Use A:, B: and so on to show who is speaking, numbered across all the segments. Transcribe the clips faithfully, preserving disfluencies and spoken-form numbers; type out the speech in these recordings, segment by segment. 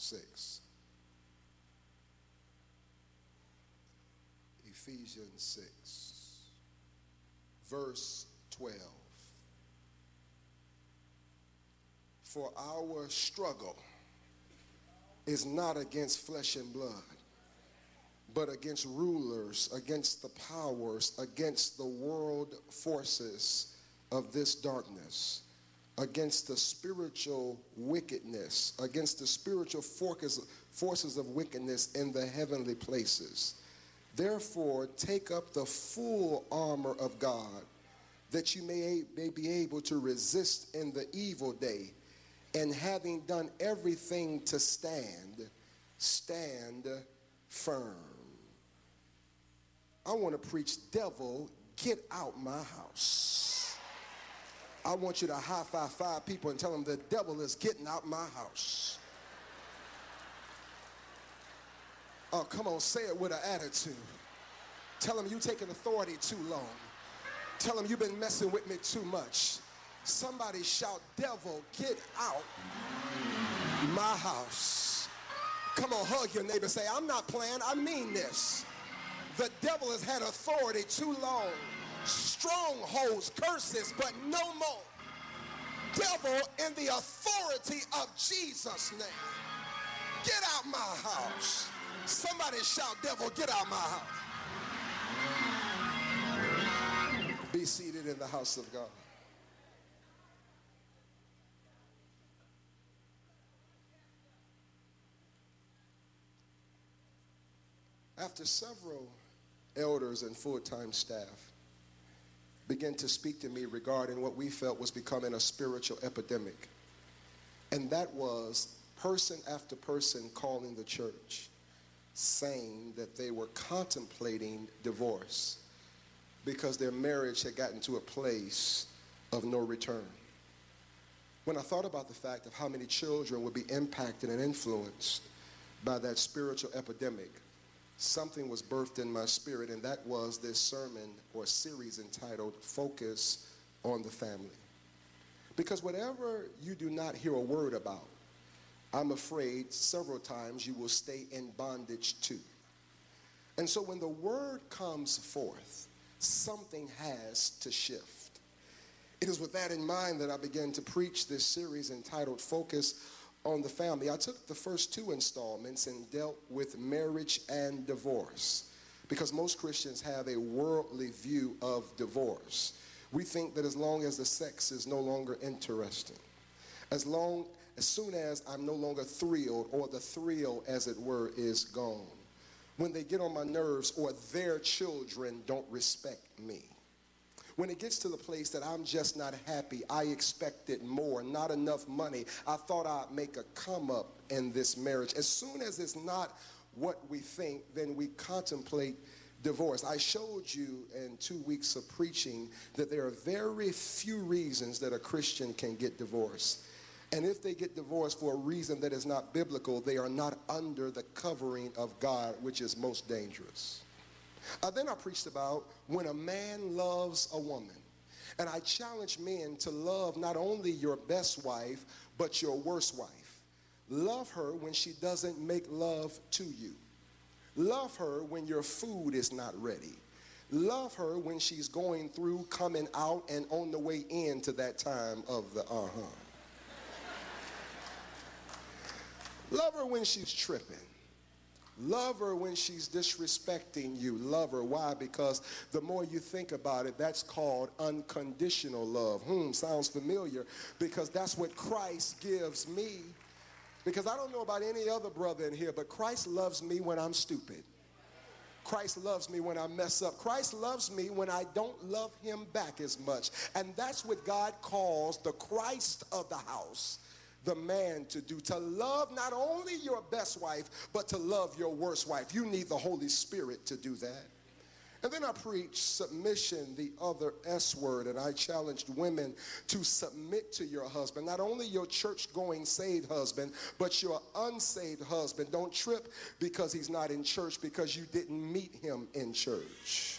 A: six. Ephesians six, verse twelve. For our struggle is not against flesh and blood, but against rulers, against the powers, against the world forces of this darkness, against the spiritual wickedness, against the spiritual forces of wickedness in the heavenly places. Therefore, take up the full armor of God, that you may, may be able to resist in the evil day, and having done everything to stand, stand firm. I want to preach, devil, get out my house. I want you to high five five people and tell them the devil is getting out my house. Oh, come on, say it with an attitude. Tell them you taking authority too long. Tell them you've been messing with me too much. Somebody shout, devil, get out my house. Come on, hug your neighbor. Say, I'm not playing. I mean this. The devil has had authority too long. Strongholds, curses, but no more. Devil, in the authority of Jesus' name, get out my house. Somebody shout, devil, get out my house. Be seated in the house of God. After several elders and full-time staff began to speak to me regarding what we felt was becoming a spiritual epidemic, and that was person after person calling the church saying that they were contemplating divorce because their marriage had gotten to a place of no return. When I thought about the fact of how many children would be impacted and influenced by that spiritual epidemic, something was birthed in my spirit, and that was this sermon or series entitled Focus on the Family. Because whatever you do not hear a word about, I'm afraid several times you will stay in bondage too. And so when the word comes forth, something has to shift. It is with that in mind that I began to preach this series entitled Focus on the Family. I took the first two installments and dealt with marriage and divorce, because most Christians have a worldly view of divorce. We think that as long as the sex is no longer interesting, as long as soon as I'm no longer thrilled, or the thrill as it were is gone, when they get on my nerves or their children don't respect me, when it gets to the place that I'm just not happy, I expected more, not enough money, I thought I'd make a come up in this marriage. As soon as it's not what we think, then we contemplate divorce. I showed you in two weeks of preaching that there are very few reasons that a Christian can get divorced. And if they get divorced for a reason that is not biblical, they are not under the covering of God, which is most dangerous. Uh, then I preached about when a man loves a woman. And I challenge men to love not only your best wife, but your worst wife. Love her when she doesn't make love to you. Love her when your food is not ready. Love her when she's going through, coming out, and on the way into that time of the uh-huh. Love her when she's tripping. Love her when she's disrespecting you. Love her. Why? Because the more you think about it, that's called unconditional love. Hmm, sounds familiar, because that's what Christ gives me. Because I don't know about any other brother in here, but Christ loves me when I'm stupid. Christ loves me when I mess up. Christ loves me when I don't love him back as much. And that's what God calls the Christ of the house, the man, to do, to love not only your best wife, but to love your worst wife. You need the Holy Spirit to do that. And then I preached submission, the other S word, and I challenged women to submit to your husband, not only your church-going saved husband, but your unsaved husband. Don't trip because he's not in church, because you didn't meet him in church.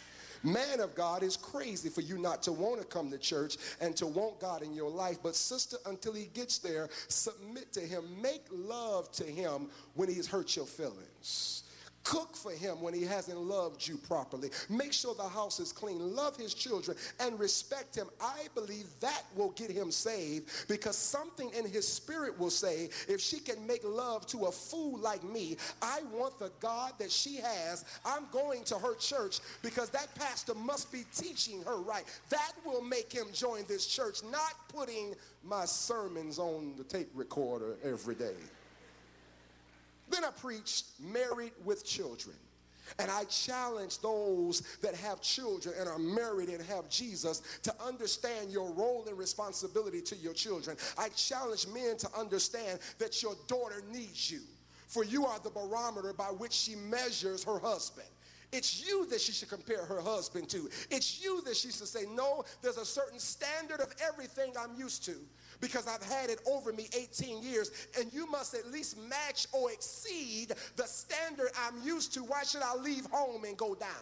A: Man of God is crazy for you not to want to come to church and to want God in your life. But sister, until he gets there, submit to him. Make love to him when he's hurt your feelings. Cook for him when he hasn't loved you properly. Make sure the house is clean. Love his children and respect him. I believe that will get him saved, because something in his spirit will say, if she can make love to a fool like me, I want the God that she has. I'm going to her church because that pastor must be teaching her right. That will make him join this church, not putting my sermons on the tape recorder every day. Then I preached Married with Children. And I challenge those that have children and are married and have Jesus to understand your role and responsibility to your children. I challenge men to understand that your daughter needs you, for you are the barometer by which she measures her husband. It's you that she should compare her husband to. It's you that she should say, no, there's a certain standard of everything I'm used to, because I've had it over me eighteen years, and you must at least match or exceed the standard I'm used to. Why should I leave home and go down?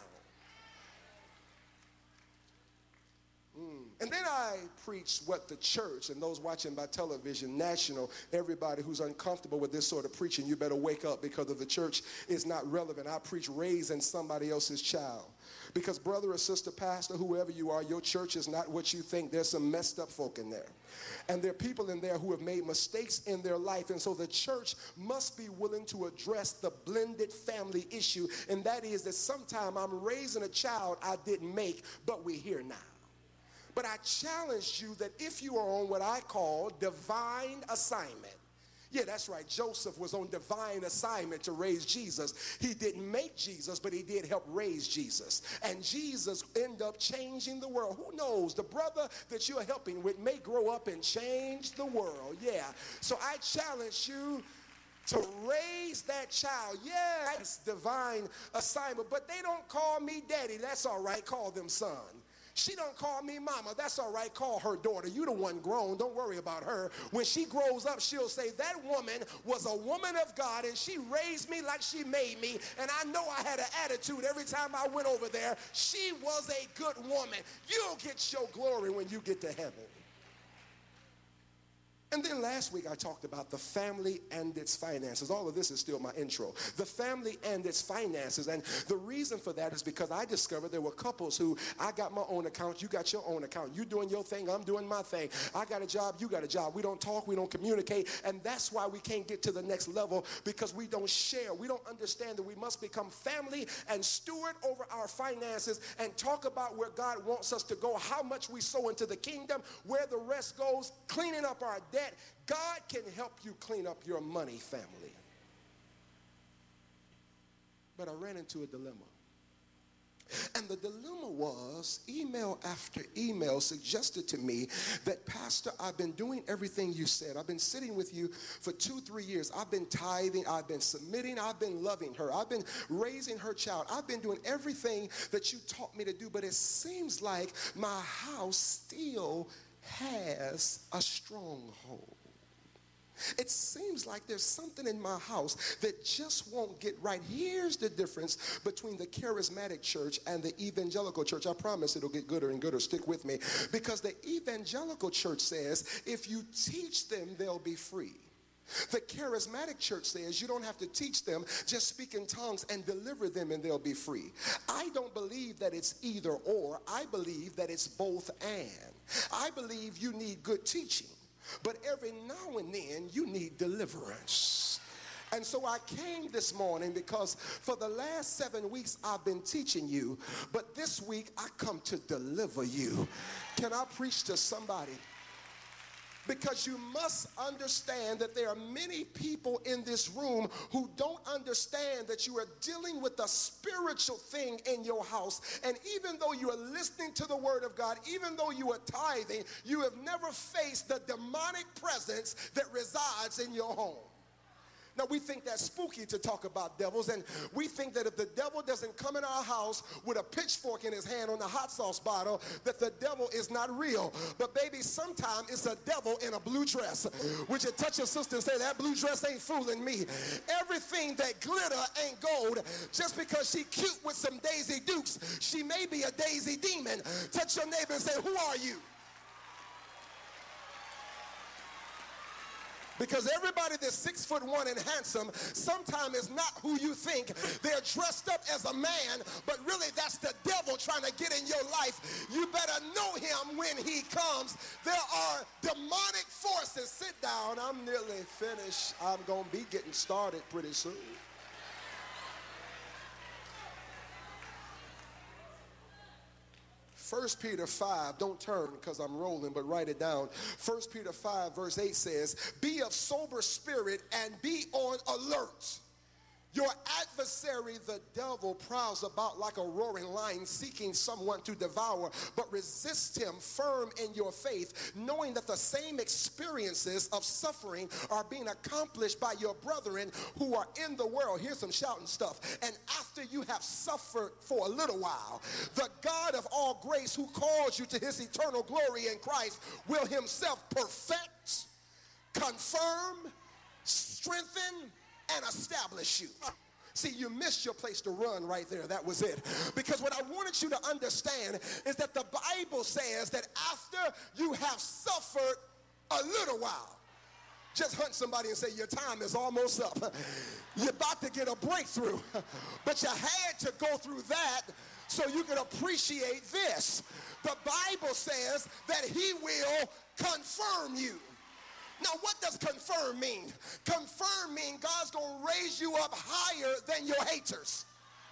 A: Mm. And then I preach what the church, and those watching by television, national, everybody who's uncomfortable with this sort of preaching, you better wake up, because of the church is not relevant. I preach raising somebody else's child. Because brother or sister, pastor, whoever you are, your church is not what you think. There's some messed up folk in there. And there are people in there who have made mistakes in their life. And so the church must be willing to address the blended family issue. And that is that sometime I'm raising a child I didn't make, but we're here now. But I challenge you that if you are on what I call divine assignment, yeah, that's right, Joseph was on divine assignment to raise Jesus. He didn't make Jesus, but he did help raise Jesus. And Jesus ended up changing the world. Who knows? The brother that you're helping with may grow up and change the world. Yeah. So I challenge you to raise that child. Yeah, it's divine assignment, but they don't call me daddy. That's all right. Call them son. She don't call me mama. That's all right. Call her daughter. You the one grown. Don't worry about her. When she grows up, she'll say, that woman was a woman of God, and she raised me like she made me, and I know I had an attitude every time I went over there. She was a good woman. You'll get your glory when you get to heaven. And then last week I talked about the family and its finances. All of this is still my intro. The family and its finances. And the reason for that is because I discovered there were couples who, I got my own account, you got your own account. You doing your thing, I'm doing my thing. I got a job, you got a job. We don't talk, we don't communicate. And that's why we can't get to the next level, because we don't share. We don't understand that we must become family and steward over our finances and talk about where God wants us to go, how much we sow into the kingdom, where the rest goes, cleaning up our debt. God can help you clean up your money, family. But I ran into a dilemma. And the dilemma was, email after email suggested to me that, Pastor, I've been doing everything you said. I've been sitting with you for two, three years. I've been tithing. I've been submitting. I've been loving her. I've been raising her child. I've been doing everything that you taught me to do. But it seems like my house still has a stronghold. It seems like there's something in my house that just won't get right. Here's the difference between the charismatic church and the evangelical church. I promise it'll get gooder and gooder. Stick with me. Because the evangelical church says if you teach them, they'll be free. The charismatic church says you don't have to teach them, just speak in tongues and deliver them and they'll be free. I don't believe that it's either or. I believe that it's both and. I believe you need good teaching, but every now and then you need deliverance. And so I came this morning because for the last seven weeks I've been teaching you, but this week I come to deliver you. Can I preach to somebody? Because you must understand that there are many people in this room who don't understand that you are dealing with a spiritual thing in your house. And even though you are listening to the word of God, even though you are tithing, you have never faced the demonic presence that resides in your home. Now, we we think that's spooky to talk about devils, and we think that if the devil doesn't come in our house with a pitchfork in his hand on the hot sauce bottle, that the devil is not real. But baby, sometimes it's a devil in a blue dress. Would you touch your sister and say, that blue dress ain't fooling me? Everything that glitter ain't gold. Just because she cute with some Daisy Dukes, she may be a Daisy demon. Touch your neighbor and say, who are you? Because everybody that's six foot one and handsome sometimes is not who you think. They're dressed up as a man, but really that's the devil trying to get in your life. You better know him when he comes. There are demonic forces. Sit down. I'm nearly finished. I'm going to be getting started pretty soon. First Peter five, don't turn because I'm rolling, but write it down. First Peter five verse eight says, be of sober spirit and be on alert. Your adversary, the devil, prowls about like a roaring lion seeking someone to devour, but resist him firm in your faith, knowing that the same experiences of suffering are being accomplished by your brethren who are in the world. Here's some shouting stuff. And after you have suffered for a little while, the God of all grace, who calls you to his eternal glory in Christ, will himself perfect, confirm, strengthen, and establish you. See, you missed your place to run right there. That was it. Because what I wanted you to understand is that the Bible says that after you have suffered a little while, just hunt somebody and say, your time is almost up. You're about to get a breakthrough. But you had to go through that so you can appreciate this. The Bible says that he will confirm you. Now, what does confirm mean? Confirm means God's going to raise you up higher than your haters.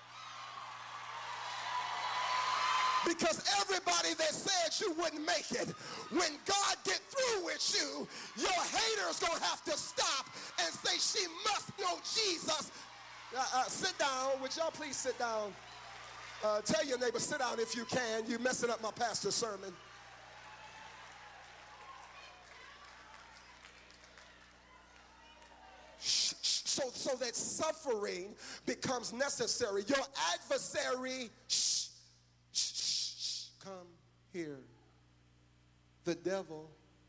A: Because everybody that said you wouldn't make it, when God get through with you, your haters going to have to stop and say, she must know Jesus. Uh, uh, sit down. Would y'all please sit down? Uh, tell your neighbor, sit down if you can. You're messing up my pastor's sermon. So, so that suffering becomes necessary. Your adversary, shh, shh, shh, come here. The devil.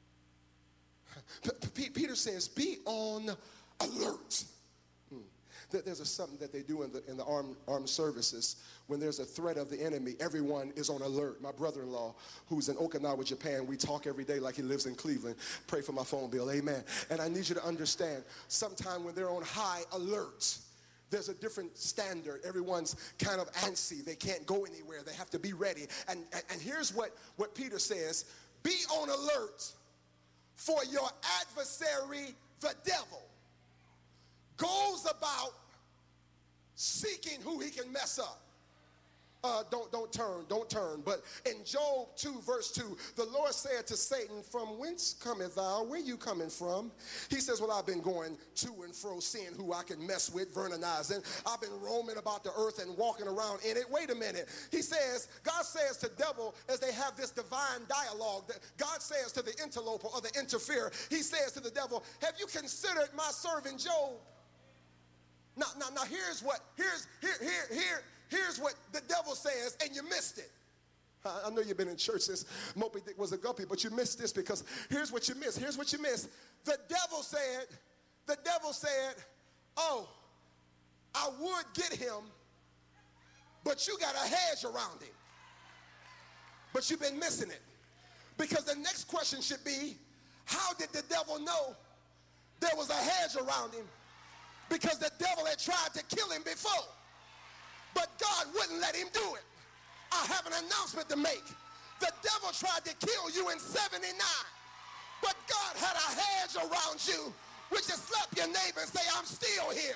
A: P- Peter says, be on alert. Hmm. There's a, something that they do in the, in the armed, armed services. When there's a threat of the enemy, everyone is on alert. My brother-in-law, who's in Okinawa, Japan, we talk every day like he lives in Cleveland. Pray for my phone bill, amen. And I need you to understand, sometime when they're on high alert, there's a different standard. Everyone's kind of antsy. They can't go anywhere. They have to be ready. And, and, and here's what, what Peter says. Be on alert, for your adversary, the devil, goes about seeking who he can mess up. Uh, don't, don't turn, don't turn. But in Job two, verse two, the Lord said to Satan, from whence cometh thou? Where you coming from? He says, well, I've been going to and fro, seeing who I can mess with, vernonizing. I've been roaming about the earth and walking around in it. Wait a minute. He says, God says to devil, as they have this divine dialogue, that God says to the interloper or the interferer, he says to the devil, have you considered my servant Job? Now, now, now here's what, here's, here, here, here, here's what the devil says, and you missed it. I know you've been in church since Moby Dick was a guppy, but you missed this because here's what you missed. Here's what you missed. The devil said, the devil said, oh, I would get him, but you got a hedge around him. But you've been missing it. Because the next question should be, how did the devil know there was a hedge around him? Because the devil had tried to kill him before. But God wouldn't let him do it. I have an announcement to make. The devil tried to kill you in seventy-nine. But God had a hedge around you, which is slap your neighbor and say, I'm still here.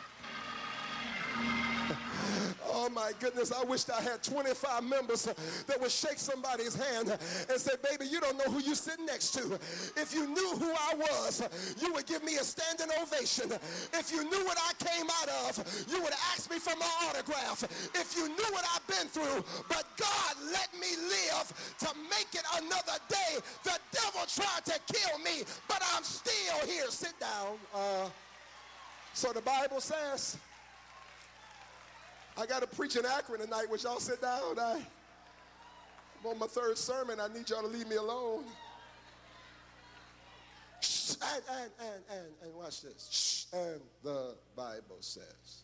A: Oh my goodness, I wished I had twenty-five members that would shake somebody's hand and say, baby, you don't know who you're sitting next to. If you knew who I was, you would give me a standing ovation. If you knew what I came out of, you would ask me for my autograph. If you knew what I've been through, but God let me live to make it another day. The devil tried to kill me, but I'm still here. Sit down. Uh, So the Bible says, I got to preach in Akron tonight. Would y'all sit down? I, I'm on my third sermon. I need y'all to leave me alone. Shh, and, and, and, and, and watch this. Shh, and the Bible says.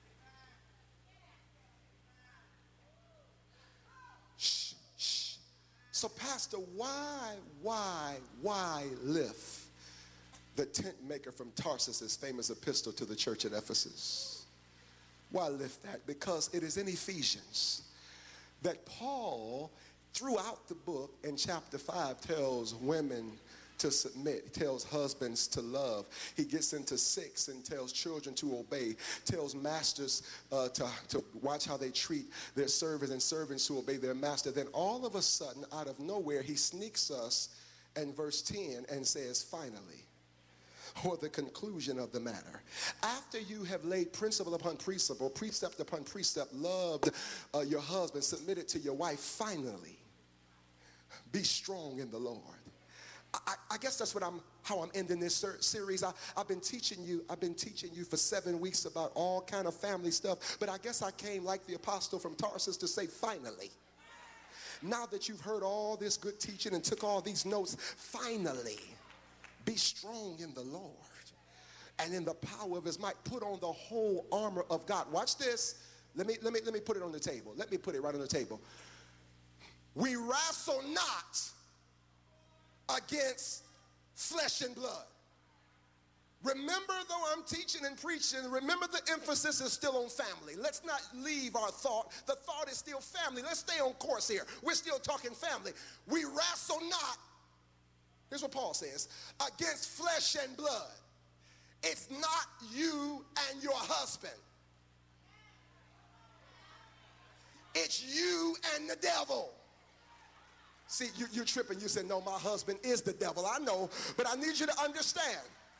A: Shh, shh. So, Pastor, why, why, why lift the tent maker from Tarsus' famous epistle to the church at Ephesus? Why lift that? Because it is in Ephesians that Paul, throughout the book in chapter five, tells women to submit, tells husbands to love. He gets into six and tells children to obey, tells masters uh, to, to watch how they treat their servants, and servants to obey their master. Then all of a sudden, out of nowhere, he sneaks us in verse ten and says, finally, or the conclusion of the matter. After you have laid principle upon precept, or precept upon precept, loved uh, your husband, submitted to your wife, finally, be strong in the Lord. I, I guess that's what I'm, how I'm ending this ser- series. I, I've been teaching you, I've been teaching you for seven weeks about all kind of family stuff, but I guess I came like the apostle from Tarsus to say, finally. Now that you've heard all this good teaching and took all these notes, finally, be strong in the Lord and in the power of his might. Put on the whole armor of God. Watch this. Let me, let me, let me put it on the table. Let me put it right on the table. We wrestle not against flesh and blood. Remember, though I'm teaching and preaching, remember the emphasis is still on family. Let's not leave our thought. The thought is still family. Let's stay on course here. We're still talking family. We wrestle not, here's what Paul says, against flesh and blood. It's not you and your husband. It's you and the devil. See, you, you're tripping. You said, no, my husband is the devil. I know, but I need you to understand.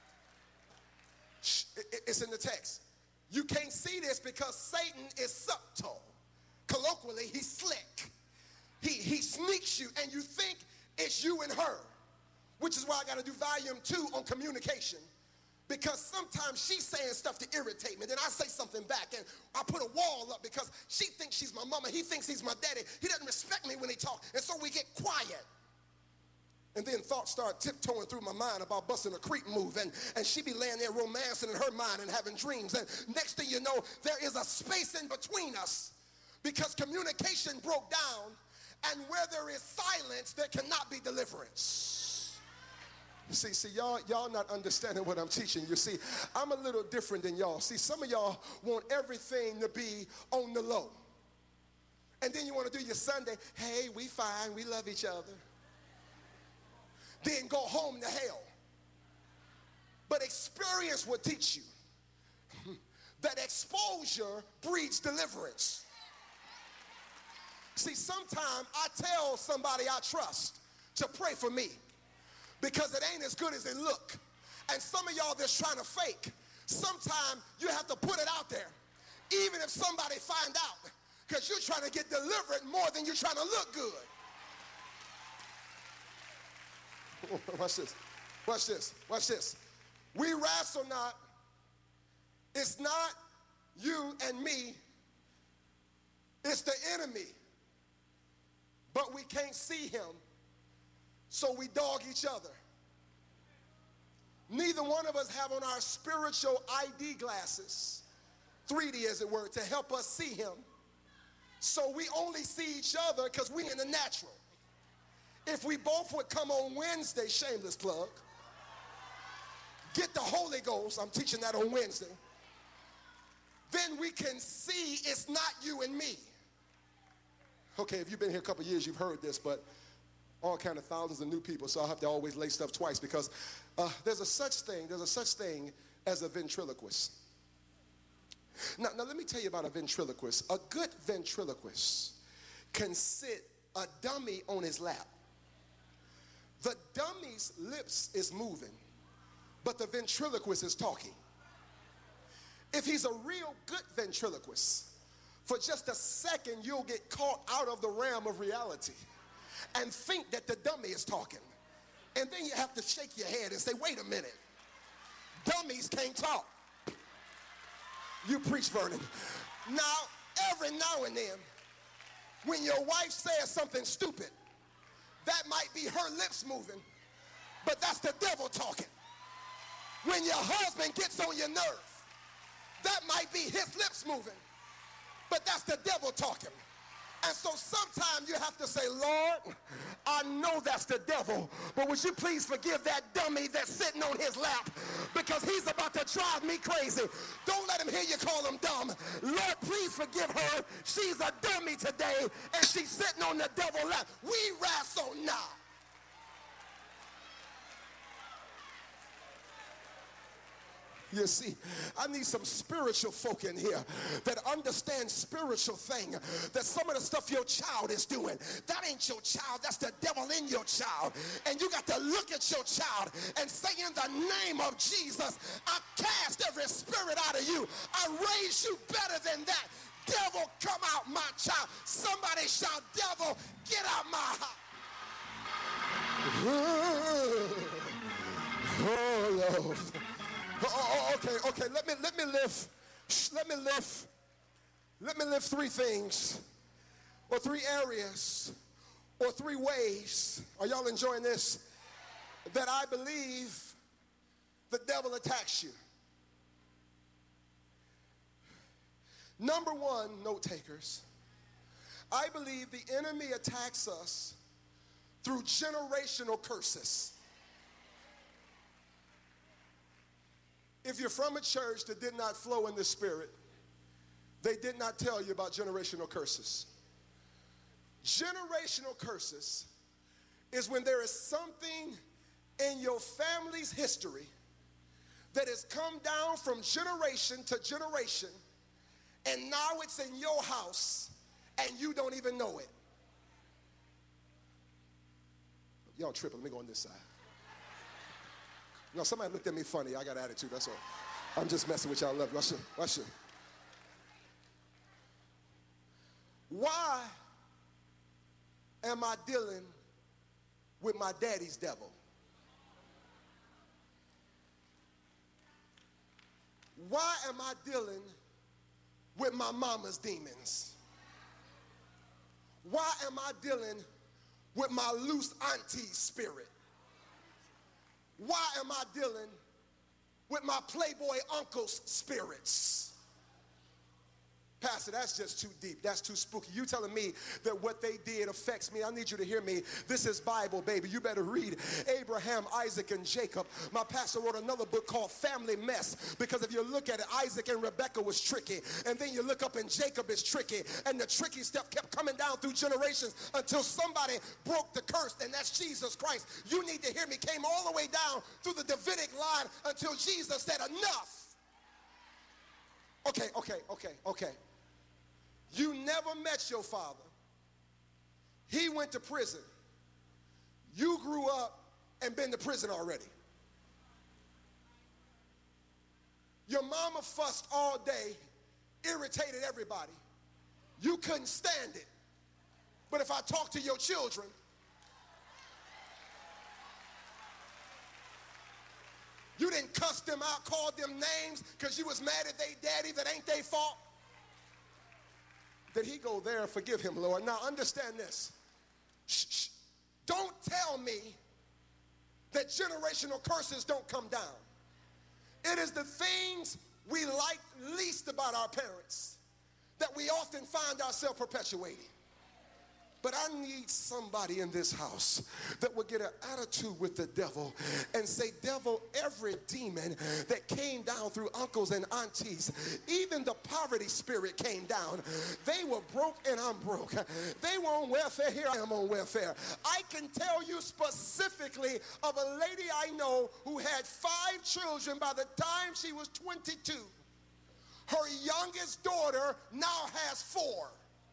A: Shh, it, it's in the text. You can't see this because Satan is subtle. Colloquially, he's slick. He, he sneaks you, and you think it's you and her, which is why I got to do volume two on communication. Because sometimes she's saying stuff to irritate me. Then I say something back, and I put a wall up because she thinks she's my mama. He thinks he's my daddy. He doesn't respect me when he talks, and so we get quiet. And then thoughts start tiptoeing through my mind about busting a creep move, and, and she be laying there romancing in her mind and having dreams. And next thing you know, there is a space in between us because communication broke down, and where there is silence, there cannot be deliverance. See, see, y'all, y'all not understanding what I'm teaching. You see, I'm a little different than y'all. See, some of y'all want everything to be on the low. And then you want to do your Sunday, hey, we fine, we love each other. Then go home to hell. But experience will teach you that exposure breeds deliverance. See, sometimes I tell somebody I trust to pray for me, because it ain't as good as it look. And some of y'all that's trying to fake, sometimes you have to put it out there, even if somebody find out, because you're trying to get delivered more than you're trying to look good. Watch this, watch this, watch this. We wrestle not, it's not you and me, it's the enemy. But we can't see him, so we dog each other. Neither one of us have on our spiritual I D glasses, three D as it were, to help us see him. So we only see each other because we in the natural. If we both would come on Wednesday, shameless plug, get the Holy Ghost, I'm teaching that on Wednesday, then we can see it's not you and me. Okay, if you've been here a couple of years, you've heard this, but all kind of thousands of new people, so I'll have to always lay stuff twice because uh, there's a such thing, there's a such thing as a ventriloquist. Now, now let me tell you about a ventriloquist. A good ventriloquist can sit a dummy on his lap. The dummy's lips is moving, but the ventriloquist is talking. If he's a real good ventriloquist, for just a second you'll get caught out of the realm of reality and think that the dummy is talking. And then you have to shake your head and say, wait a minute, dummies can't talk. You preach, Vernon. Now, every now and then, when your wife says something stupid, that might be her lips moving, but that's the devil talking. When your husband gets on your nerve, that might be his lips moving, but that's the devil talking. And so sometimes you have to say, Lord, I know that's the devil, but would you please forgive that dummy that's sitting on his lap, because he's about to drive me crazy. Don't let him hear you call him dumb. Lord, please forgive her. She's a dummy today, and she's sitting on the devil's lap. We wrestle now. You see, I need some spiritual folk in here that understand spiritual thing, that some of the stuff your child is doing, that ain't your child, that's the devil in your child. And you got to look at your child and say, in the name of Jesus, I cast every spirit out of you. I raise you better than that. Devil, come out my child. Somebody shout, devil, get out my house. Oh, Lord. Oh, oh, okay, okay. Let me let me lift, let me lift, let me lift three things, or three areas, or three ways. Are y'all enjoying this? That I believe the devil attacks you. Number one, note takers. I believe the enemy attacks us through generational curses. If you're from a church that did not flow in the spirit, they did not tell you about generational curses. Generational curses is when there is something in your family's history that has come down from generation to generation, and now it's in your house and you don't even know it. Y'all tripping. Let me go on this side. No, somebody looked at me funny. I got attitude, that's all. I'm just messing with y'all. Love you. Watch it. Watch it. Why am I dealing with my daddy's devil? Why am I dealing with my mama's demons? Why am I dealing with my loose auntie's spirit? Why am I dealing with my playboy uncle's spirits? Pastor, that's just too deep. That's too spooky. You telling me that what they did affects me? I need you to hear me. This is Bible, baby. You better read Abraham, Isaac, and Jacob. My pastor wrote another book called Family Mess, because if you look at it, Isaac and Rebekah was tricky. And then you look up and Jacob is tricky. And the tricky stuff kept coming down through generations until somebody broke the curse, and that's Jesus Christ. You need to hear me. Came all the way down through the Davidic line until Jesus said enough. Okay, okay, okay, okay. You never met your father. He went to prison. You grew up and been to prison already. Your mama fussed all day, irritated everybody. You couldn't stand it. But if I talk to your children, you didn't cuss them out, call them names because you was mad at they daddy that ain't they fault. Did he go there and forgive him, Lord? Now understand this. Shh, shh. Don't tell me that generational curses don't come down. It is the things we like least about our parents that we often find ourselves perpetuating. But I need somebody in this house that will get an attitude with the devil and say, devil, every demon that came down through uncles and aunties, even the poverty spirit came down. They were broke and I'm broke. They were on welfare. Here I am on welfare. I can tell you specifically of a lady I know who had five children by the time she was twenty-two. Her youngest daughter now has four.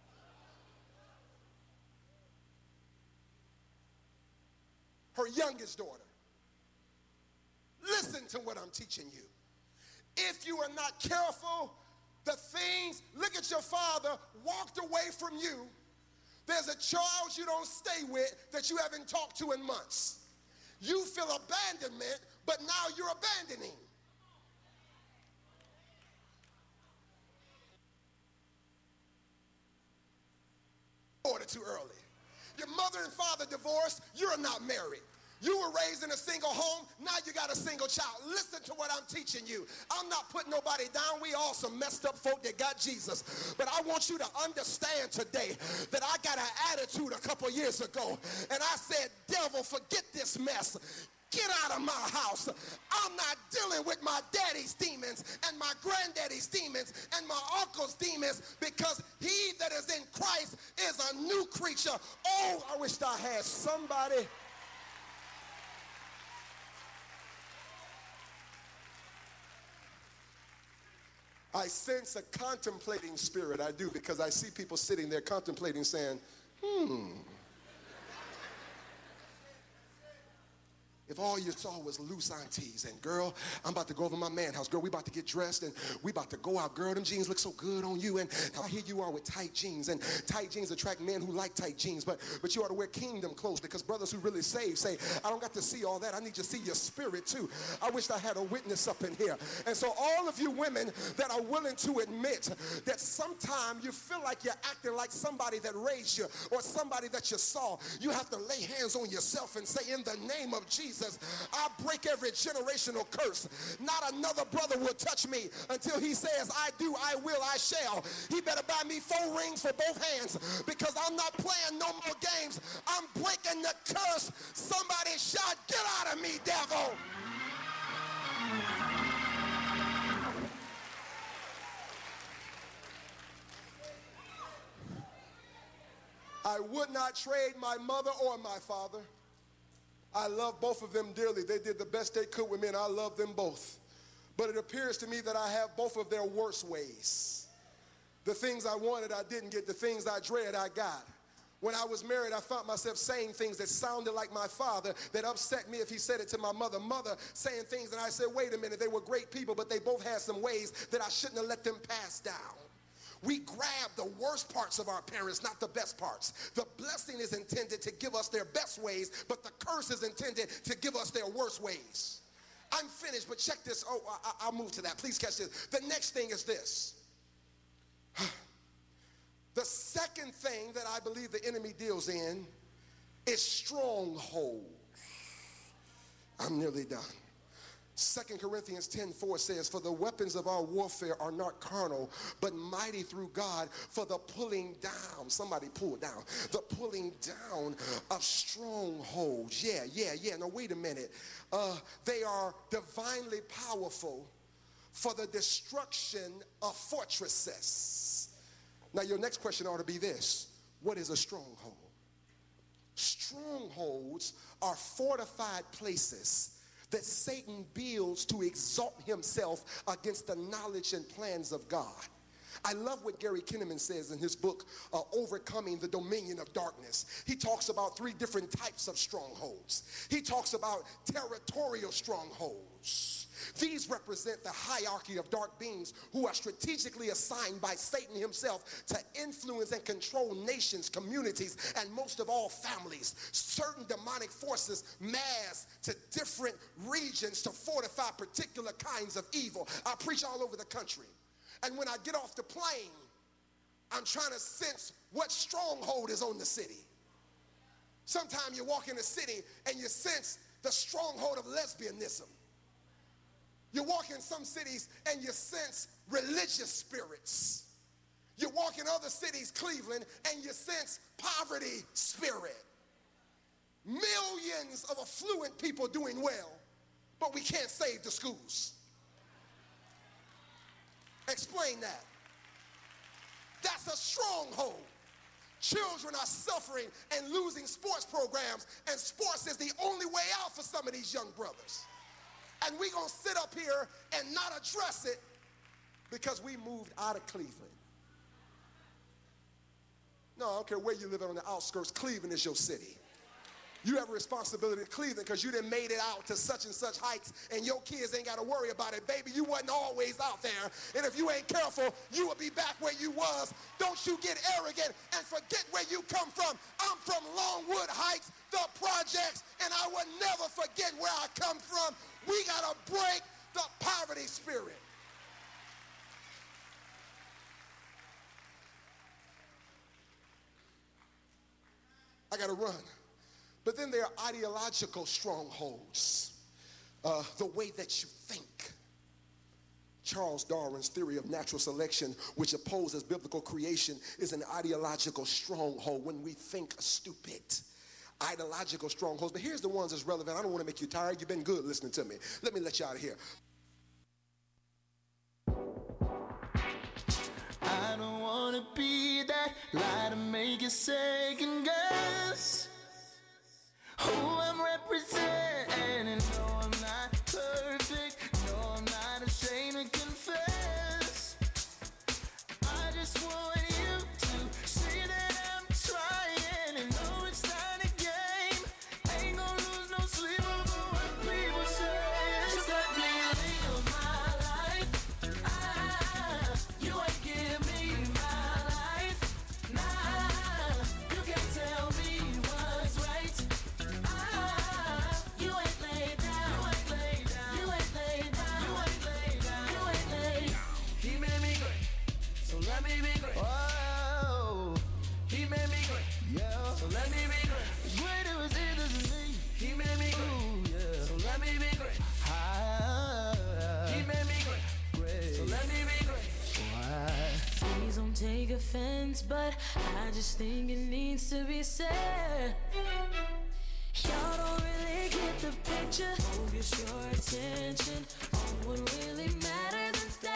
A: Her youngest daughter. Listen to what I'm teaching you. If you are not careful, the things, look at your father, walked away from you. There's a child you don't stay with that you haven't talked to in months. You feel abandonment, but now you're abandoning. aborted too early. Your mother and father divorced, you're not married. You were raised in a single home, now you got a single child. Listen to what I'm teaching you. I'm not putting nobody down. We all some messed up folk that got Jesus. But I want you to understand today that I got an attitude a couple years ago. And I said, devil, forget this mess. Get out of my house. I'm not dealing with my daddy's demons and my granddaddy's demons and my uncle's demons, because he that is in Christ is a new creature. Oh, I wish I had somebody. I sense a contemplating spirit. I do, because I see people sitting there contemplating, saying, hmm. If all you saw was loose aunties and, girl, I'm about to go over to my man house. Girl, we about to get dressed and we about to go out. Girl, them jeans look so good on you. And now here you are with tight jeans. And tight jeans attract men who like tight jeans. But but you ought to wear kingdom clothes, because brothers who really save say, I don't got to see all that. I need to see your spirit too. I wish I had a witness up in here. And so all of you women that are willing to admit that sometime you feel like you're acting like somebody that raised you or somebody that you saw, you have to lay hands on yourself and say, in the name of Jesus, I break every generational curse. Not another brother will touch me until he says, I do, I will, I shall. He better buy me four rings for both hands, because I'm not playing no more games. I'm breaking the curse. Somebody shout, get out of me, devil. I would not trade my mother or my father. I love both of them dearly. They did the best they could with me, and I love them both. But it appears to me that I have both of their worst ways. The things I wanted, I didn't get. The things I dreaded, I got. When I was married, I found myself saying things that sounded like my father that upset me if he said it to my mother. Mother saying things, and I said, wait a minute, they were great people, but they both had some ways that I shouldn't have let them pass down. We grab the worst parts of our parents, not the best parts. The blessing is intended to give us their best ways, but the curse is intended to give us their worst ways. I'm finished, but check this. Oh, I, I'll move to that. Please catch this. The next thing is this. The second thing that I believe the enemy deals in is strongholds. I'm nearly done. Second Corinthians ten four says, for the weapons of our warfare are not carnal, but mighty through God for the pulling down. Somebody pull down. The pulling down of strongholds. Yeah, yeah, yeah. Now, wait a minute. Uh, they are divinely powerful for the destruction of fortresses. Now, your next question ought to be this. What is a stronghold? Strongholds are fortified places that Satan builds to exalt himself against the knowledge and plans of God. I love what Gary Kinnaman says in his book, uh, Overcoming the Dominion of Darkness. He talks about three different types of strongholds. He talks about territorial strongholds. These represent the hierarchy of dark beings who are strategically assigned by Satan himself to influence and control nations, communities, and most of all families. Certain demonic forces mass to different regions to fortify particular kinds of evil. I preach all over the country. And when I get off the plane, I'm trying to sense what stronghold is on the city. Sometimes you walk in the city and you sense the stronghold of lesbianism. You walk in some cities and you sense religious spirits. You walk in other cities, Cleveland, and you sense poverty spirit. Millions of affluent people doing well, but we can't save the schools. Explain that. That's a stronghold. Children are suffering and losing sports programs, and sports is the only way out for some of these young brothers. And we're going to sit up here and not address it because we moved out of Cleveland. No, I don't care where you live on the outskirts. Cleveland is your city. You have a responsibility to Cleveland because you done made it out to such and such heights, and your kids ain't got to worry about it. Baby, you wasn't always out there. And if you ain't careful, you will be back where you was. Don't you get arrogant and forget where you come from. I'm from Longwood Heights, the projects, and I will never forget where I come from. We got to break the poverty spirit. I got to run. But then there are ideological strongholds. Uh, the way that you think. Charles Darwin's theory of natural selection, which opposes biblical creation, is an ideological stronghold when we think stupid. Ideological strongholds. But here's the ones that's relevant. I don't want to make you tired. You've been good listening to me. Let me let you out of here.
B: I don't want to be that lie to make you second guess who I'm representing. No, I'm not perfect. No, I'm not ashamed to confess. I just want you to see that I'm trying and know it's not a game. Ain't gonna lose no sleep over what people say. Just let me live my life. Ah, you ain't give me my life. Nah, you can't tell me what's right. Ah, you ain't laid down. You ain't laid down. You ain't laid down. You ain't laid down. You ain't laid down. He made me great, so let me be great. Whoa, he made me great, yeah. So let me be great. Greater is he than me. He made me great, ooh, yeah. So let me be great. Ah, he made me great, great. So let me be great. Why?
C: Please don't take offense, but I just think it needs to be said. Y'all don't really get the picture. Focus your attention on what really matters instead.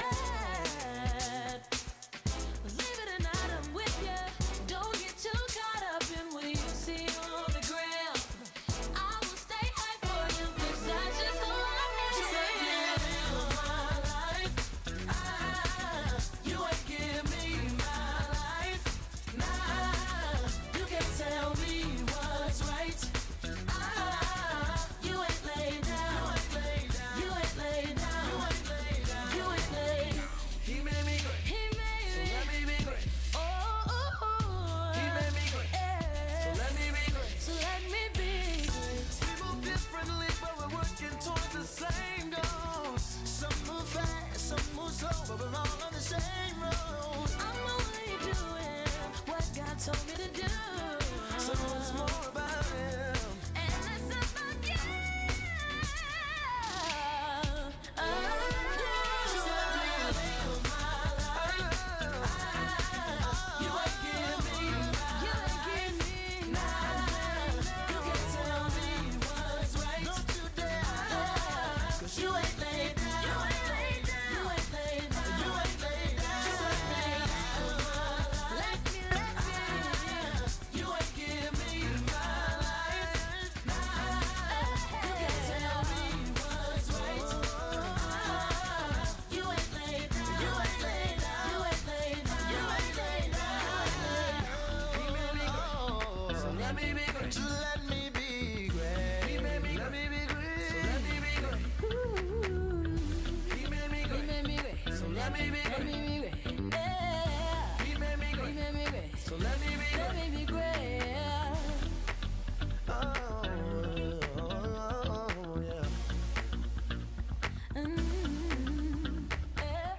C: Believe it or not, I'm with ya. Don't get too caught up in what you see on the ground. I will stay high for you, 'cause that's just who I am.
B: Just let me live my life. Ah, you ain't give me my life. Nah, you can't tell me what's right. Ah, you ain't laid down. You ain't laid down. You ain't laid down. You ain't laid down. You ain't laid. He made me great.
C: He made
B: So
C: me.
B: let me be great.
C: Oh, oh, oh.
B: He made me great. So
C: Yeah.
B: let me be great.
C: So let me be great.
B: We move differently, but we're working towards the same goals. Some move fast, some move slow, but we're all on the same road.
C: I'm only doing what God told me to do.
B: So what's more about him?
C: And it's about you. Oh,
B: Just let me live my life. Ah, you ain't give me my
C: you ain't give me
B: Nah, you can't tell me what's right. Don't you dare. 'Cause you ain't laid down. You ain't laid down. You ain't laid down. You ain't laid down. Just let me live my life.
C: let me, let me.
B: You ain't give me my life. Nah, you can't tell me what's right. Ah, you ain't laid down. You ain't laid down. You ain't laid down. You ain't laid down. He made me great, so let me be great. You let me be great. He made me let me be great. So let me be great. He made me
C: He
B: great,
C: made me great.
B: so let me be
C: Let
B: great.
C: me be great. Yeah.
B: He made me
C: He
B: great,
C: made me great.
B: so let me be
C: Let
B: great.
C: me be great.
B: Oh, oh, yeah.
C: Mm, yeah.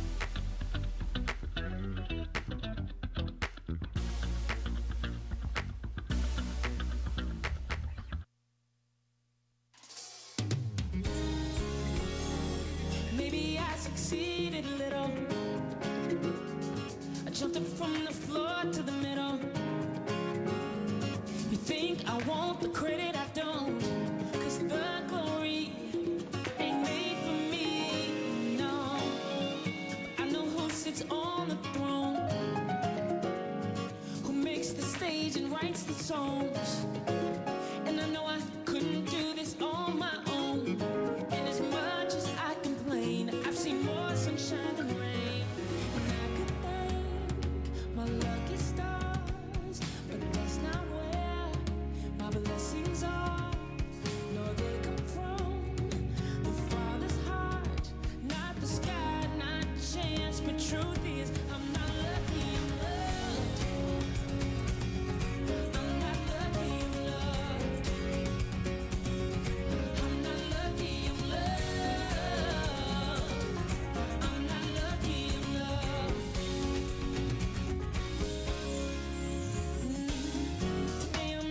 C: Maybe I succeeded a little. I jumped up from the floor to the middle. You think I want the credit, I don't. 'Cause the glory ain't made for me, no. I know who sits on the throne, who makes the stage and writes the songs. And I know I couldn't do this on my own. And as much as I complain, I've seen more sunshine than rain. And I could thank my lucky stars, but that's not where my blessings are. No, they come from the Father's heart, not the sky, not chance. But truth is, I'm not lucky, I'm loved. I'm not lucky, I'm loved. I'm not lucky, I'm loved. I'm not lucky, I'm loved. Today I'm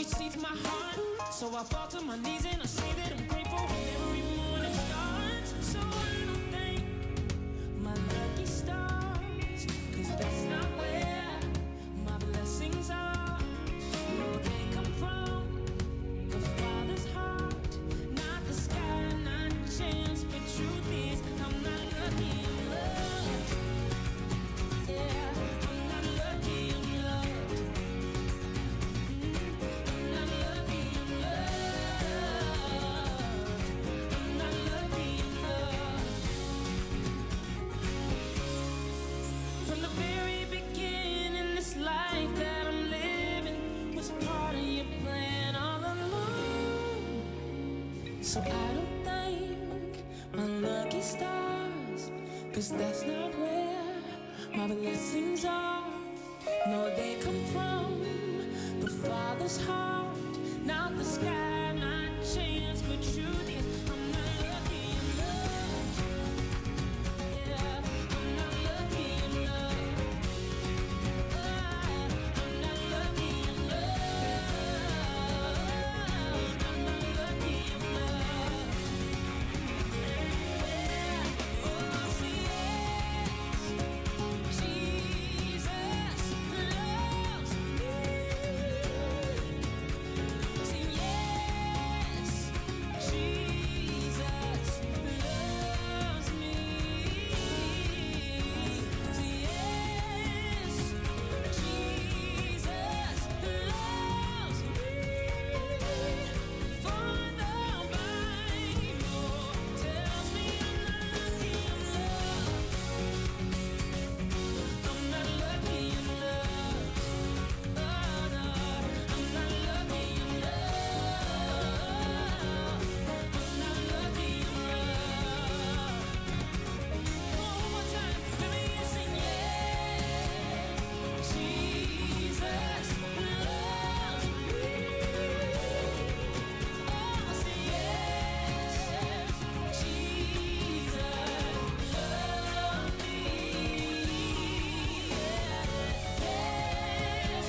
C: receives my heart. So I fall to my knees and I say that I'm grateful when every morning starts. So I don't thank my lucky stars, 'cause that's not where my blessings are. No, they come from the Father's heart, not the sky, not chance. But truth is, I'm not lucky, I'm loved. Yeah, I'm not lucky, I'm loved. I'm not lucky, I'm loved. I'm not lucky, I'm loved. From the very beginning, this life that I'm living was part of your plan all along. So I don't thank my lucky stars, 'cause that's not where my blessings are. No, they come from the Father's heart, not the sky, not chance. But truth is, I'm not lucky, I'm loved. Yeah, I'm not lucky, I'm loved. Ah, I'm not lucky, I'm loved. I'm not lucky, I'm loved. Yeah, oh, see, yes, Jesus loves me. See, yes, Jesus loves me. See, yes, Jesus loves me. For the Bible tells me I'm not lucky, I'm loved. I'm not lucky, I'm loved. Oh, no, I'm not lucky, I'm loved. I'm not lucky, I'm loved. One more time, let me hear you sing, yeah. Jesus loves me. Oh, say yes, Jesus loves me. Yes,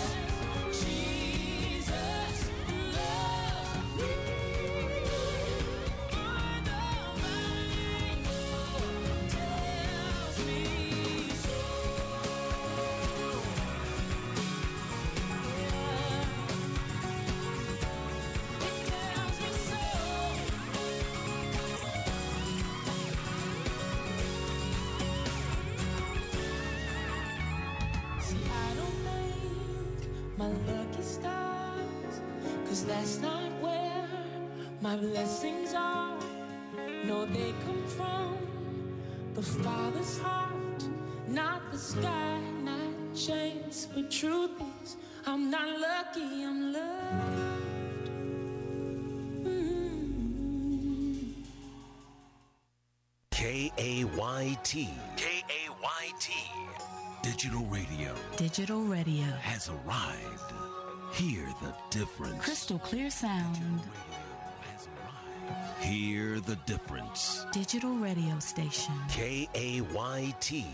C: Jesus loves me. For the Bible tells me so. It tells me so. See, I don't thank my lucky stars, 'cause that's not where my blessings are. No, they come from the Father's heart, not the sky, not chance. But truth is, I'm not lucky, I'm loved. Mm.
D: K A Y T. K A Y T. Digital radio
E: Digital radio.
D: has arrived. Hear the difference.
E: Crystal clear sound.
D: Has arrived. Hear the difference.
E: Digital radio station.
D: K A Y T.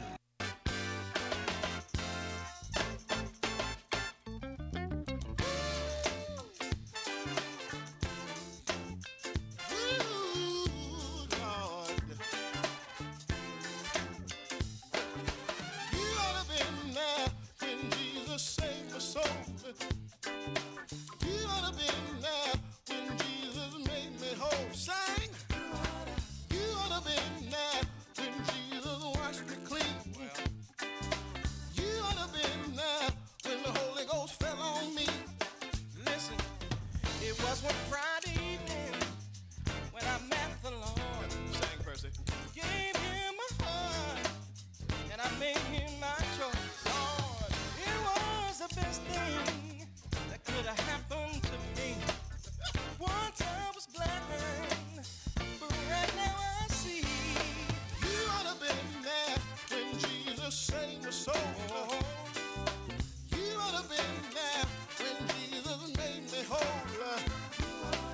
F: You ought to been there when Jesus saved my soul. You ought to been there when Jesus made me whole. Sing. You ought to been there when Jesus washed me clean. You ought to been there when the Holy Ghost fell on me. Listen, it was one Friday evening when I met the Lord. Sang, Percy. Gave him my heart and I made him my choice. Lord, it was the best thing that could have happened to me. Once I was blind, but right now I see. You ought to been there when Jesus saved my soul. You ought to been there when Jesus made me whole.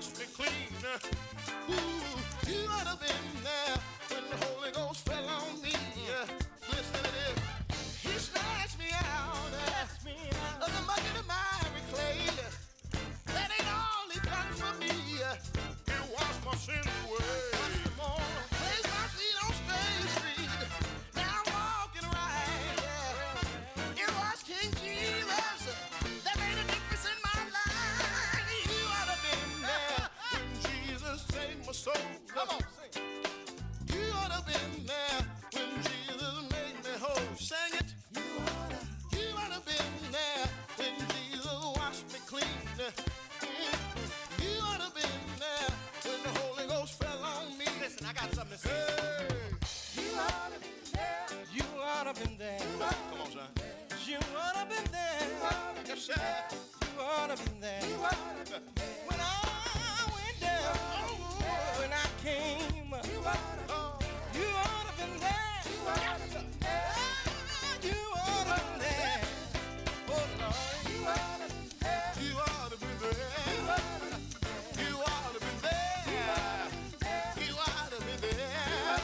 F: washed me clean. Ooh, you ought to have been there when the Holy Ghost fell on me. Listen to this. He snatched me out uh, of the bucket of miry clay. That ain't all he done for me. He washed my sins away. Placed my feet on State Street. Now I'm walking right. It was King Jesus that made a difference in my life. You ought to have been there when Jesus saved my soul. Come on, sing. You ought to have been there when Jesus made me whole. Sing it. You ought to. You ought to have been there when Jesus washed me clean. You ought to have been there when the Holy Ghost fell on me. Listen, I got something to say. Hey. You ought to have been there. You ought to have been there. Come on, son. You ought to have been there. Yes, sir. You ought to have been there. You ought to. When I went down, oh, when I came, you ought to. You ought to have been there. You ought to have been there. You ought to have been there. Oh, Lord. You ought to have been there. You ought to have been there. You ought to have been there. You ought to have been there.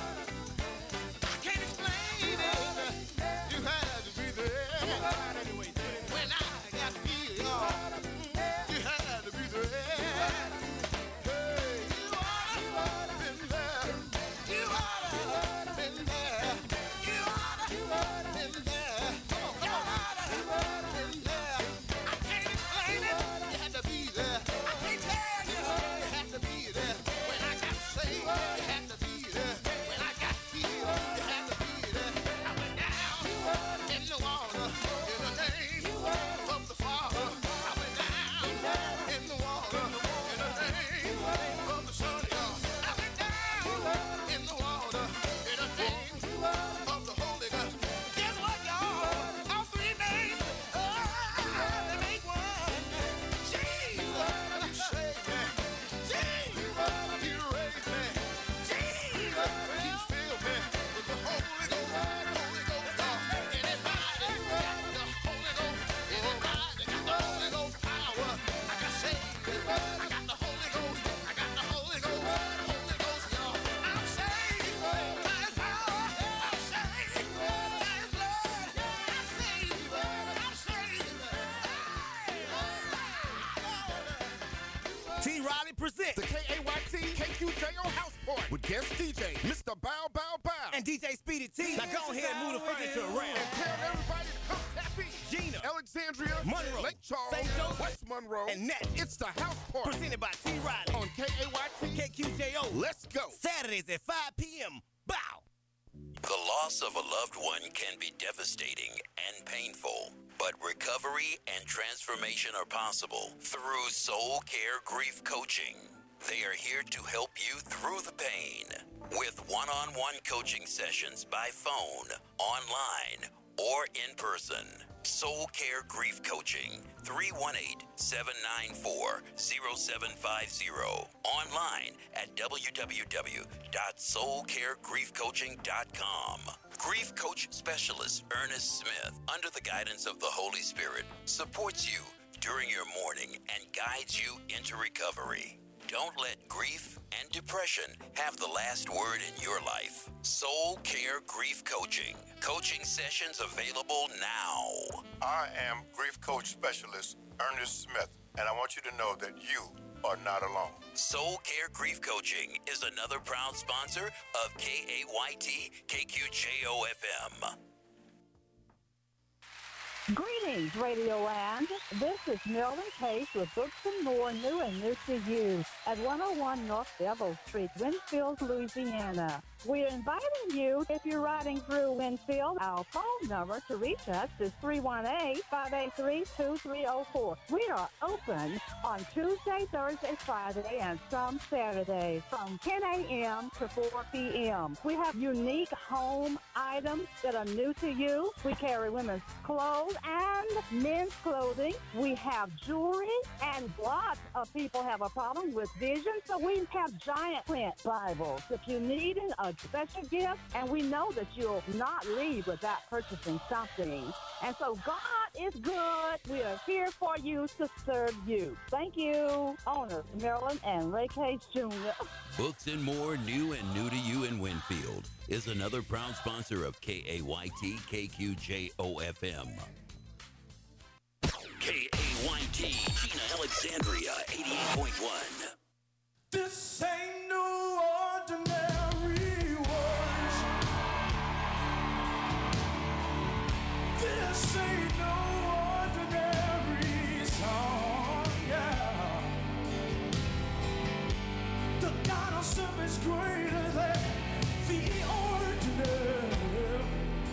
F: I can't explain it. You had to be there. When I got feel, y'all, you had to be there. Hey, you ought to have been there. You ought to have been there. You ought to have been there. You ought to have been there. I can't explain it. You had to be there. I can't tell you. You had to be there. When I got saved, you had to be there. When I got healed, you had to be there. I went down in the water in the name of the Father. I went down in the water in the name of the Son. I went down in the water in the name of the Holy Ghost. Guess what, y'all? All three names, oh, they make one. Jesus, you saved me. Jesus, you raised me. Jesus, you filled me with the Holy Ghost. Holy Ghost, God. Anybody got the Holy Ghost? Anybody got the Holy Ghost power? I got saved. I got the Holy Ghost. I got the Holy Ghost. Holy Ghost, y'all. I'm saved by His power. I'm saved by His blood. I'm saved. I'm saved.
G: T. Riley presents
H: The K A Y T K Q J O House Party with guest D J, Mister Bow Bow Bow.
G: and D J Speedy T. Now go ahead and move the furniture around.
H: And tell everybody to come tap in.
G: Gina,
H: Alexandria,
G: Monroe,
H: Lake Charles,
G: Saint Joseph,
H: West Monroe,
G: and Nat.
H: It's the House Party
G: Presented by T. Riley
H: on K A Y T
G: K Q J O.
H: Let's go.
G: Saturdays at five p.m. Bow.
D: The loss of a loved one can be devastating and painful, but recovery and transformation are possible through Soul Care Grief Coaching. They are here to help you through the pain with one-on-one coaching sessions by phone, online, or in person. Soul Care Grief Coaching, three one eight, seven nine four, zero seven five zero. Online at w w w dot soul care grief coaching dot com. Grief Coach Specialist Ernest Smith, under the guidance of the Holy Spirit, supports you during your mourning and guides you into recovery. Don't let grief and depression have the last word in your life. Soul Care Grief Coaching. Coaching sessions available now.
I: I am Grief Coach Specialist Ernest Smith, and I want you to know that you are not alone.
D: Soul Care Grief Coaching is another proud sponsor of K A Y T K Q J O F M.
J: Greetings, Radio Land. This is Milton Case with Books and More, new and new to you, at one oh one North Devil Street, Winfield, Louisiana. We're inviting you, if you're riding through Winfield, our phone number to reach us is three one eight, five eight three, two three zero four. We are open on Tuesday, Thursday, Friday, and some Saturdays from ten a.m. to four p.m. We have unique home items that are new to you. We carry women's clothes and men's clothing. We have jewelry, and lots of people have a problem with vision, so we have giant print Bibles. If you need a a special gift, and we know that you'll not leave without purchasing something. And so God is good. We are here for you to serve you. Thank you, owners Marilyn and Ray Case Junior
D: Books and More, new and new to you in Winfield, is another proud sponsor of K A Y T K Q J O F M. K A Y T, Gina Alexandria, eighty-eight point one.
B: This ain't no ordinary worship. This ain't no ordinary song, yeah. The God I serve is greater than the ordinary.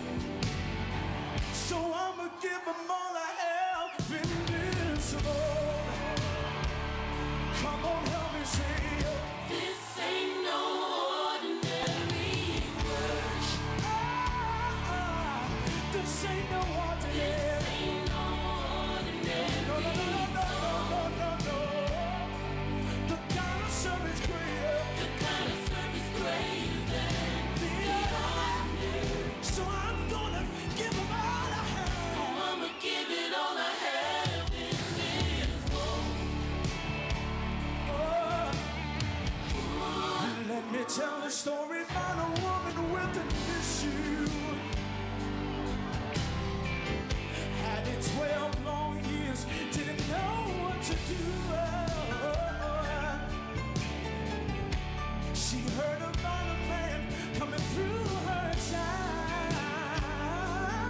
B: So I'ma give him all I have in this world. Come on, help me say it. This ain't no ordinary worship. Ah, this ain't no ordinary. This ain't no ordinary. No, no, no, no, no, no, no, no. The kind of service greater. The kind of service greater than the ordinary. So I'm gonna give him all I have. So I'ma give it all I have in this world. Let me tell a story about a woman with an issue. Had it twelve long years, didn't know what to do. She heard about a man coming through her time.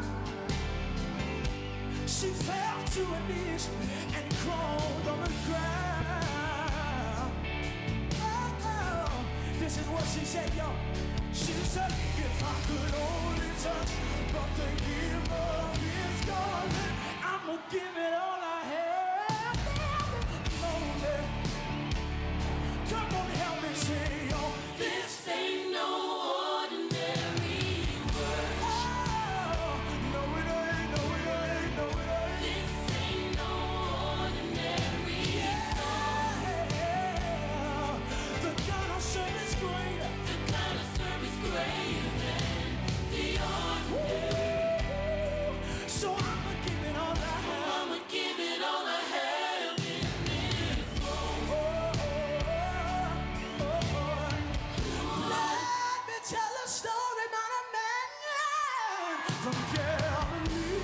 B: She fell to her knees and crawled on the ground. Oh, this is what she said, yo. She said, if I could only touch but the hem of his garment, I'ma give it all I have. Lonely. Come on, help me say, yo. This ain't no ordinary worship. Oh, no it ain't, no it ain't, no it ain't. This ain't no ordinary song. Yeah. The God of service greater. The God of service greater than the ordinary. So I'ma give it all I have. So I'ma give it all I have in this world. Oh, oh, oh. Let me tell a story about a man from Galilee.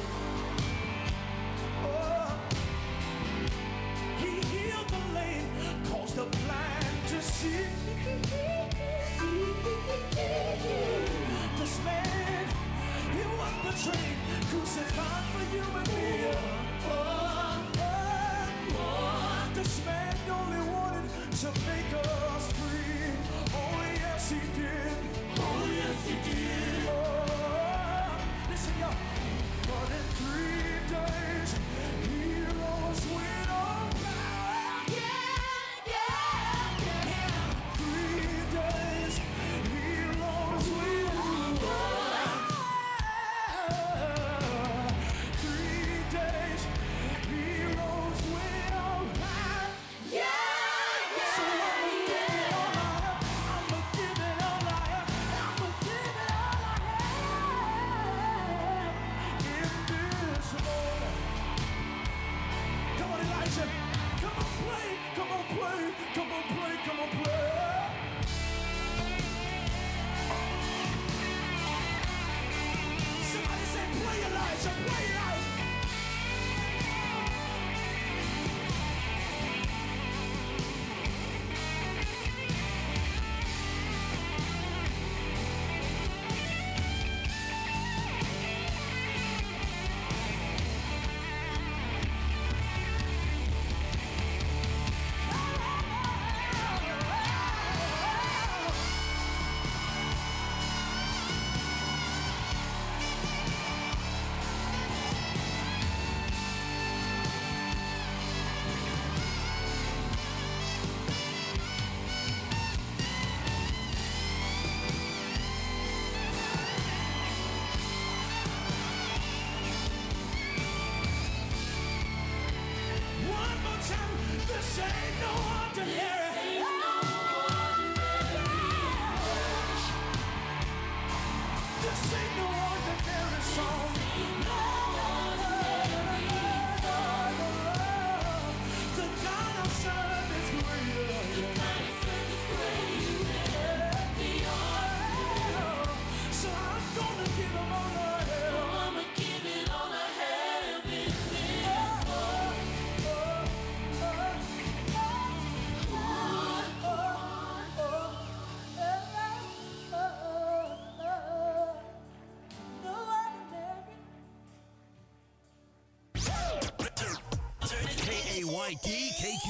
B: Oh, he healed the lame, caused the blind to see. This man, he was betrayed, crucified for you and me. Oh, oh, oh. This man only wanted to make us free. Oh, yes, he did. Oh, yes, he did. Oh, listen, y'all. But in three days, he rose with all power. Yeah, yeah, yeah. Three days, he rose with all power. Three days, he rose with all power. Yeah, yeah. So I'ma give it all I have. I'ma give it all I have. I'ma give it all I have in this moment. Come on, Elijah. Come on, play. Come on, play. Come on, play. Come on, play. Somebody say, play, Elijah. Play, Elijah.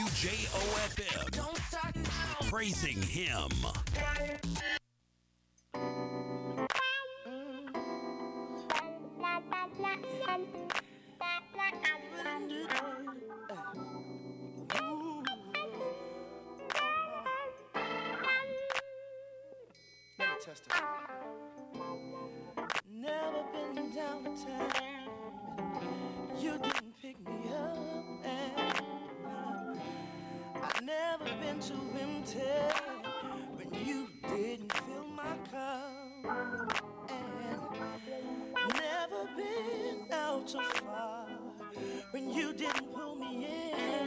D: W J O F M.
C: Don't start now.
D: Praising him.
B: Let me testify. Never been down a time you didn't pick me up, and I've never been too empty when you didn't fill my cup, and never been out so far when you didn't pull me in.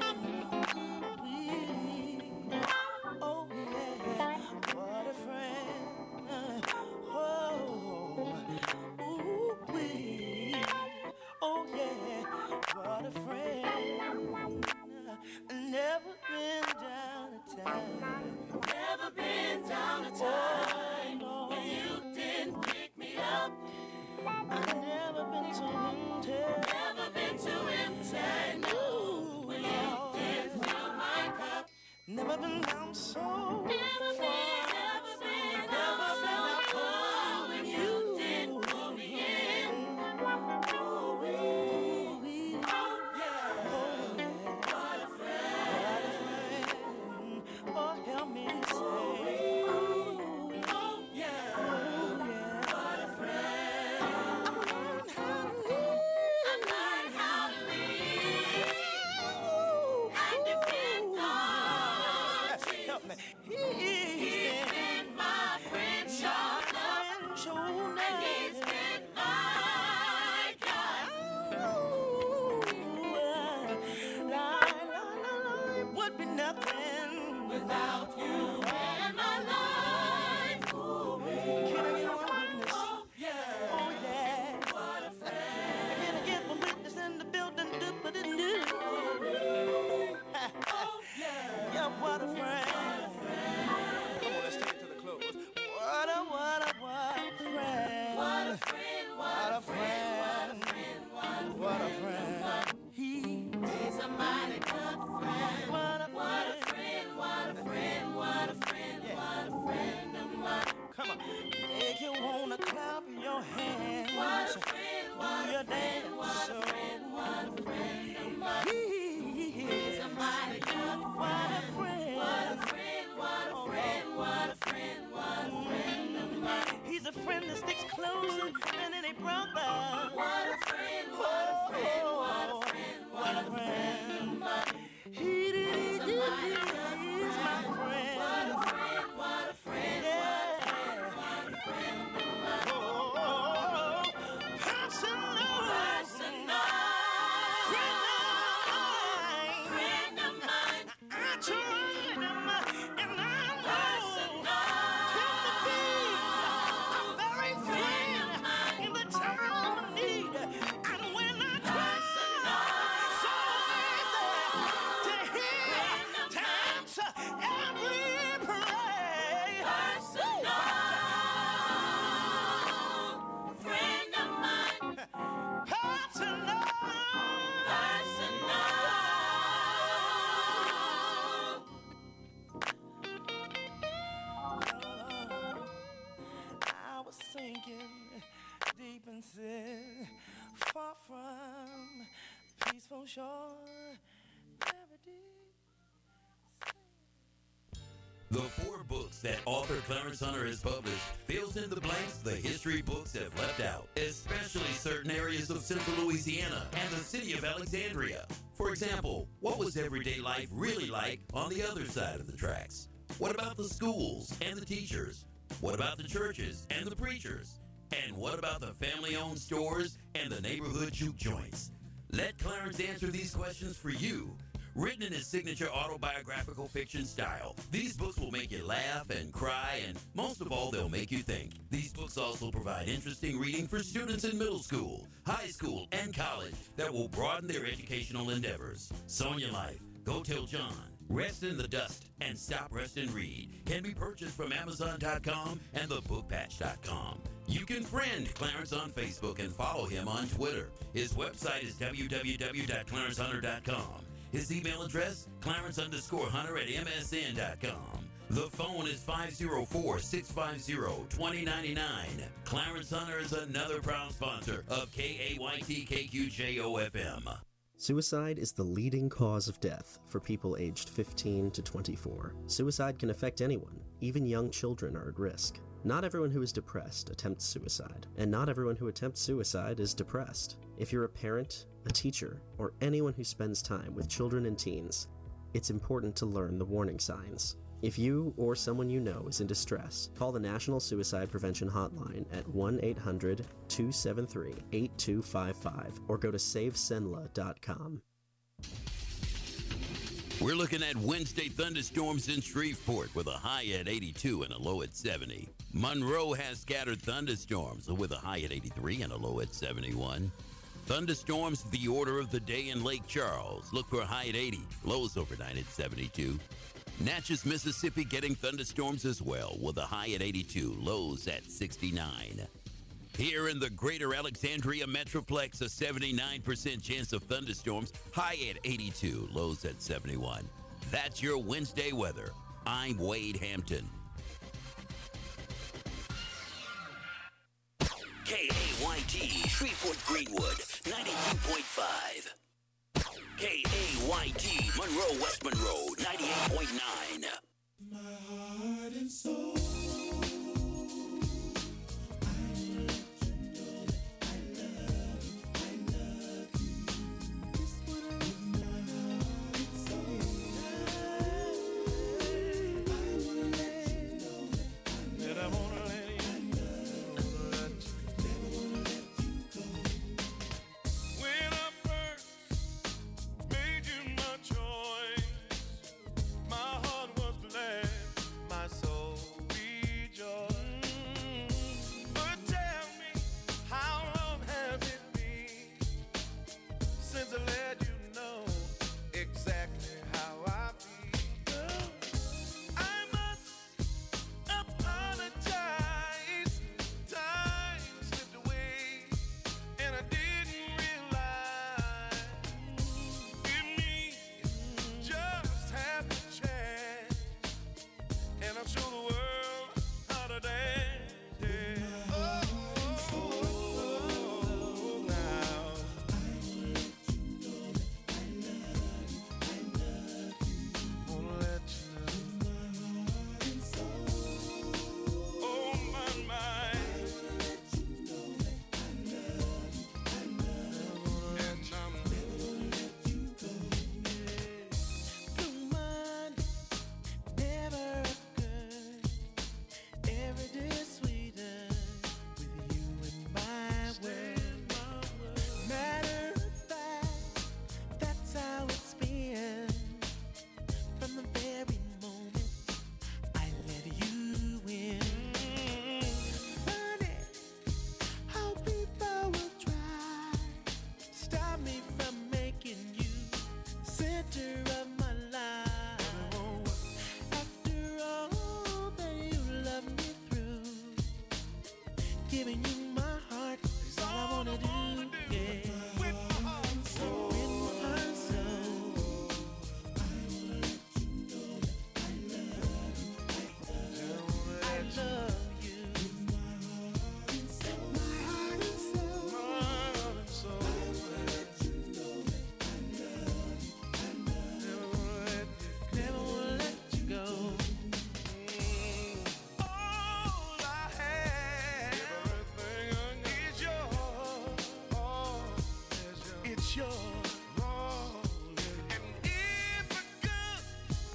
B: Oh yeah, what a friend. Oh, ooh wee. Oh yeah, what a friend. Never been down a time. Never been down a time oh, no. When you didn't pick me up. I've never been too empty. Never been too empty. No, when you didn't fill my cup. Never been down so never far. Been, never been, never been out cold when you didn't pull me in. Ooh, wee, wee. Oh, yeah. Oh, yeah. What a friend. What a friend. Oh, help me say. Ooh, wee. Oh, yeah. Oh, yeah. What a friend. I learned how to leave. I learned how to leave. And depend on. Help me. He's been my friend, shoulder, and he's been my guide. La, la, la, la, it would be nothing without you and my life. Ooh, can I get one witness? Oh, yeah. Oh, yeah. What a friend. Can I get one witness in the building? Do, ba, do, do. Oh, yeah. Yeah, what a friend. Come on, let's take it to the close. What a, what a, what a friend. What a friend, what a friend. What a friend. He is a mighty good friend. What a, what a friend, what a friend, what a friend, what a friend of mine. Come on. Make you wanna clap your hands. What a friend, what a friend, what a friend, what a friend of mine. He is a mighty good friend. What a friend, what a friend, what a friend, what a friend, what a friend of mine. He's a friend that sticks closer than any brother. What a friend, what a friend, what a friend, what a friend of mine. He is a mighty good friend. He's my friend. What a friend, what a friend, what a friend, what a friend of mine. Oh, personal, personal, friend of mine, friend of mine. I tried him and I know him to be a very friend in the time of need. And when I try so easy to hear, to answer every prayer. Personal friend of mine. Personal, personal. I was sinking deep in sin, far from peaceful shore, very deep.
D: The four books that author Clarence Hunter has published fills in the blanks the history books have left out, especially certain areas of central Louisiana and the city of Alexandria. For example, what was everyday life really like on the other side of the tracks? What about the schools and the teachers? What about the churches and the preachers? And what about the family-owned stores and the neighborhood juke joints? Let Clarence answer these questions for you. Written in his signature autobiographical fiction style, these books will make you laugh and cry, and most of all, they'll make you think. These books also provide interesting reading for students in middle school, high school, and college that will broaden their educational endeavors. Sonia Life, Go Tell John, Rest in the Dust, and Stop, Rest, and Read can be purchased from Amazon dot com and the book patch dot com. You can friend Clarence on Facebook and follow him on Twitter. His website is w w w dot clarence hunter dot com. His email address, Clarence underscore Hunter at M S N dot com. The phone is five oh four, six five zero, two oh nine nine. Clarence Hunter is another proud sponsor of K A Y T K Q J O F M.
K: Suicide is the leading cause of death for people aged fifteen to twenty-four. Suicide can affect anyone. Even young children are at risk. Not everyone who is depressed attempts suicide, and not everyone who attempts suicide is depressed. If you're a parent, a teacher, or anyone who spends time with children and teens, it's important to learn the warning signs. If you or someone you know is in distress, call the National Suicide Prevention Hotline at one eight hundred, two seven three, eight two five five or go to save senla dot com.
D: We're looking at Wednesday thunderstorms in Shreveport with a high at eighty-two and a low at seventy. Monroe has scattered thunderstorms with a high at eighty-three and a low at seventy-one. Thunderstorms the order of the day in Lake Charles. Look for a high at eighty, lows overnight at seventy-two. Natchez, Mississippi getting thunderstorms as well with a high at eighty-two, lows at sixty-nine. Here in the greater Alexandria Metroplex, a seventy-nine percent chance of thunderstorms, high at eighty-two, lows at seventy-one. That's your Wednesday weather. I'm Wade Hampton.
L: K A Y T, Shreveport Greenwood, ninety-two point five. K A Y T, Monroe, West Monroe, ninety-eight point nine.